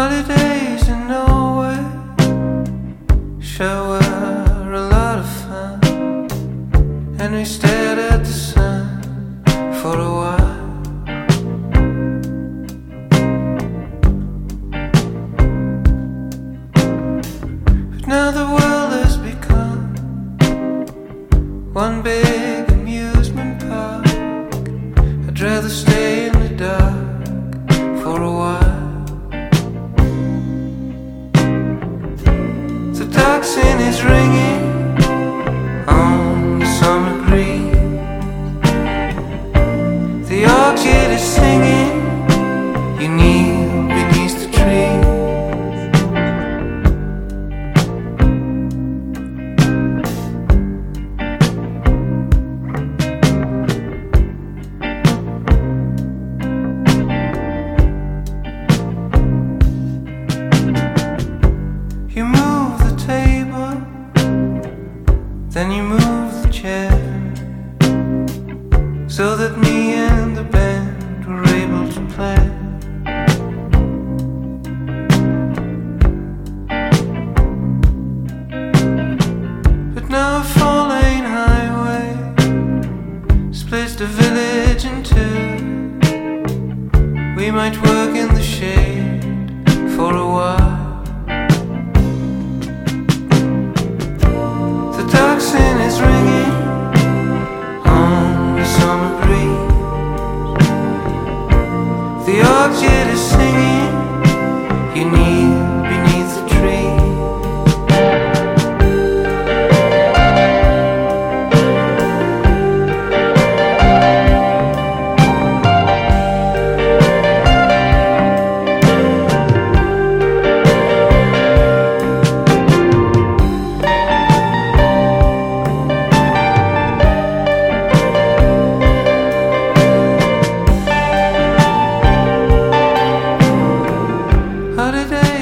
Holidays in Norway sure were a lot of fun, and we stared at the sun for a while. But now the world has become one big amusement park. I'd rather stay in the dark for a while. The tocsin is ringing on the summer breeze. The orchid is singing, you kneel beneath the tree. You move the table, then you move the chair, so that me and the band were able to play. But now a four-lane highway splits the village in two. We might work in the shade for a while. The tocsin is ringing on the summer breeze. The orchid is singing, you kneel beneath the tree. Holiday